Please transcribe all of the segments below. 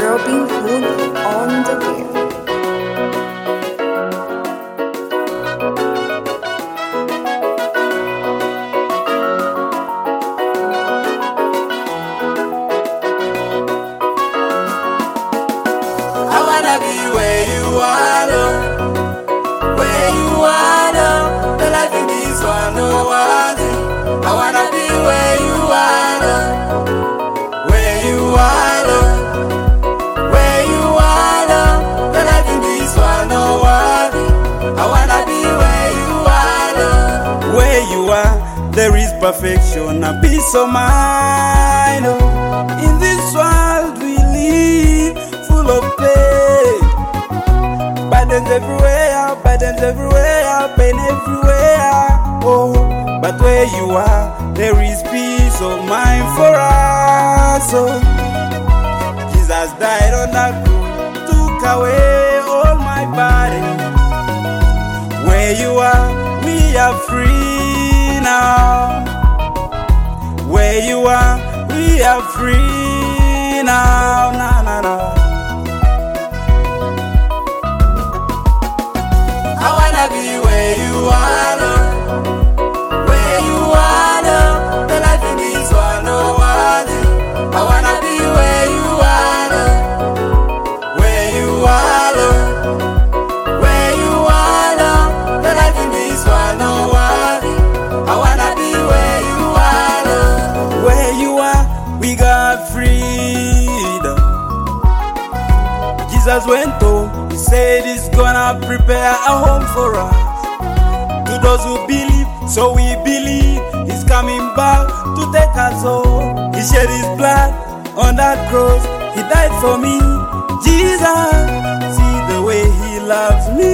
Robin Hood on the beat. I wanna be where you are, Lord. Where you are, Lord. The life in this one, no one. I wanna be where you are, Lord. Where you are, Lord. Where you are, Lord. The life in this one, no one. I wanna be where you are, Lord. Where you are, there is perfection and peace of mind. Oh. In this world we live full of pain. Burdens everywhere, pain everywhere. Oh, but where you are, there is peace of mind for us. Oh, Jesus died on that cross, took away all my burdens. Where you are, we are free now. Where you are, we are free now. Na, na, na. I wanna be where you are, Lord. Where you are, Lord. The life in this one, no one. I wanna be where you are, Lord. Where you are, Lord. Where you are, Lord. The life in this one, no one. I wanna be where you are, Lord. Where you are, we got freedom. Jesus went home. He said he's gonna prepare a home for us. To those who believe, so we believe he's coming back to take us home. He shed his blood on that cross. He died for me. Jesus, see the way he loves me.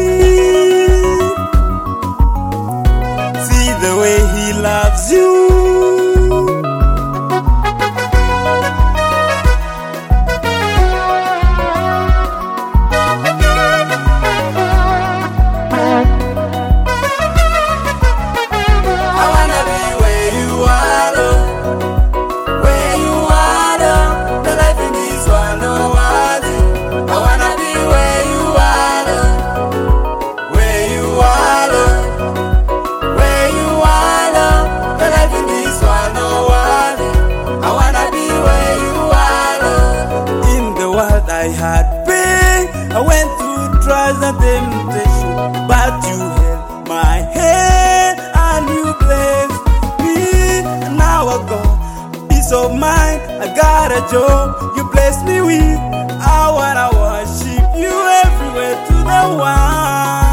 See the way he loves you. I had pain, I went through trials and temptation, but you held my hand and you blessed me. And now I got peace of mind, I got a job you blessed me with. I wanna worship you everywhere to the one.